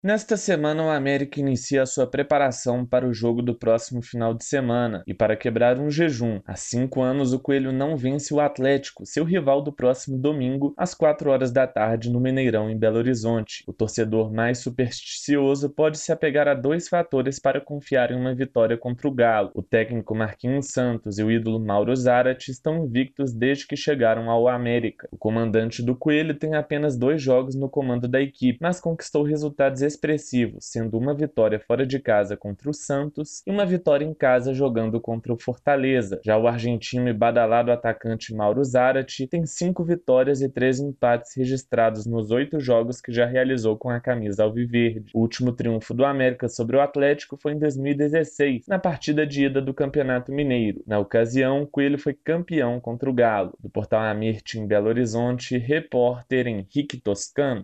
Nesta semana, o América inicia a sua preparação para o jogo do próximo final de semana e para quebrar um jejum. Há 5 anos, o Coelho não vence o Atlético, seu rival do próximo domingo, às 4 horas da tarde, no Mineirão, em Belo Horizonte. O torcedor mais supersticioso pode se apegar a dois fatores para confiar em uma vitória contra o Galo. O técnico Marquinhos Santos e o ídolo Mauro Zarate estão invictos desde que chegaram ao América. O comandante do Coelho tem apenas 2 jogos no comando da equipe, mas conquistou resultados expressivos, sendo uma vitória fora de casa contra o Santos e uma vitória em casa jogando contra o Fortaleza. Já o argentino e badalado atacante Mauro Zarate tem 5 vitórias e 3 empates registrados nos 8 jogos que já realizou com a camisa alviverde. O último triunfo do América sobre o Atlético foi em 2016, na partida de ida do Campeonato Mineiro. Na ocasião, Coelho foi campeão contra o Galo. Do portal Amirte em Belo Horizonte, repórter Henrique Toscano.